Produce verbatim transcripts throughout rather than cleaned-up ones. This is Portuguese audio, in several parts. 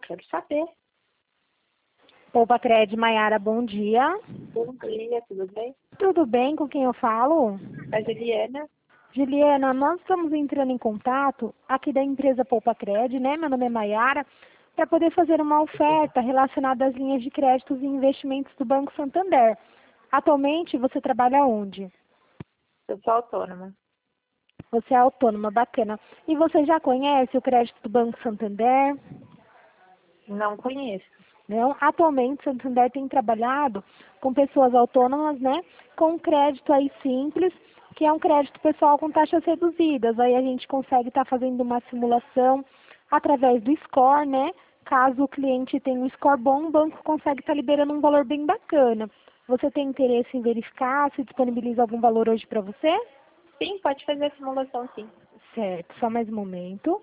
Quero saber. Poupa-Cred, Maiara, bom dia. Bom dia, tudo bem? Tudo bem? Com quem eu falo? A Juliana. Juliana, nós estamos entrando em contato aqui da empresa Poupa-Cred, né? Meu nome é Maiara, para poder fazer uma oferta relacionada às linhas de créditos e investimentos do Banco Santander. Atualmente, você trabalha onde? Eu sou autônoma. Você é autônoma, bacana. E você já conhece o crédito do Banco Santander? Não conheço. Não? Atualmente, o Santander tem trabalhado com pessoas autônomas, né? Com crédito aí simples, que é um crédito pessoal com taxas reduzidas. Aí a gente consegue estar fazendo uma simulação através do score, né? Caso o cliente tenha um score bom, o banco consegue estar liberando um valor bem bacana. Você tem interesse em verificar se disponibiliza algum valor hoje para você? Sim, pode fazer a simulação, sim. Certo, só mais um momento.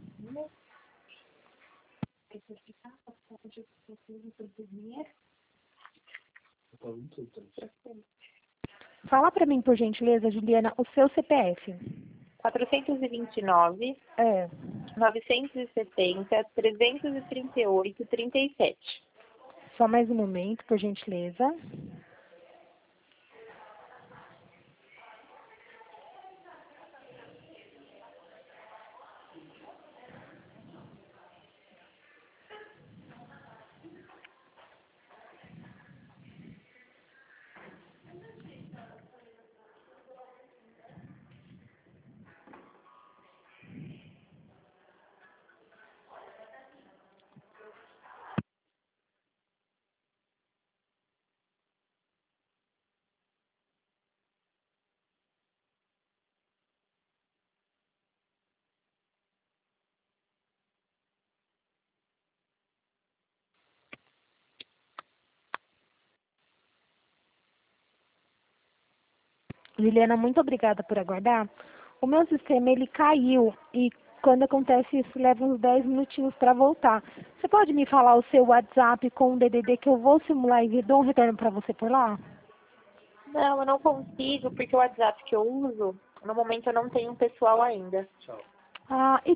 Fala para mim, por gentileza, Juliana, o seu C P F. quatrocentos e vinte e nove, É. novecentos e setenta, trezentos e trinta e oito, trinta e sete. Só mais um momento, por gentileza. Juliana, muito obrigada por aguardar. O meu sistema, ele caiu e quando acontece isso, leva uns dez minutinhos para voltar. Você pode me falar o seu WhatsApp com o D D D que eu vou simular e dou um retorno para você por lá? Não, eu não consigo, porque o WhatsApp que eu uso, no momento eu não tenho pessoal ainda. Ah, e